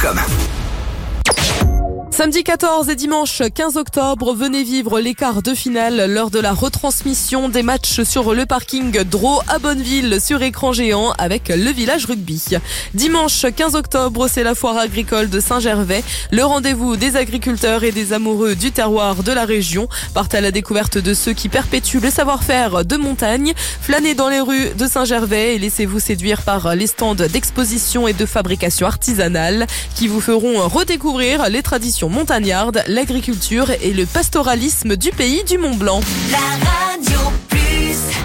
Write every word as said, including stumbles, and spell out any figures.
com. Samedi quatorze et dimanche quinze octobre, venez vivre les quarts de finale lors de la retransmission des matchs sur le parking Dro à Bonneville sur écran géant avec le village rugby. Dimanche quinze octobre, c'est la foire agricole de Saint-Gervais, le rendez-vous des agriculteurs et des amoureux du terroir de la région. Partez à la découverte de ceux qui perpétuent le savoir-faire de montagne. Flânez dans les rues de Saint-Gervais et laissez-vous séduire par les stands d'exposition et de fabrication artisanale qui vous feront redécouvrir les traditions montagnardes, l'agriculture et le pastoralisme du pays du Mont-Blanc. La radio.